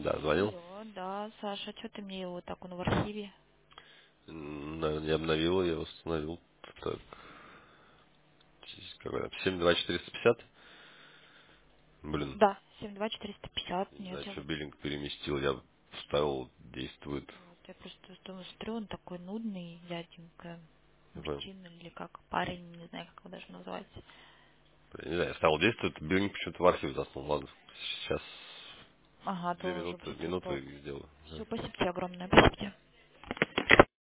Да, звонил. Алло, да, Саша, что ты мне его так, он в архиве? Наверное, я обновил, я восстановил. Так, какой там, 72450. Блин, Да, 72450, не нет, знаю, я что вот, биллинг переместил, я вставил, действует. вот, я просто думаю, смотрю, он такой нудный, дяденька, Не знаю, мужчина или как, парень, не знаю, как его даже назвать. не знаю, я вставил, действует, биллинг почему-то в архив заснул. Ладно, сейчас Ага, две тоже минуты, будет вот. минуты и сделаю. Да. Все, спасибо тебе огромное, спасибо тебе.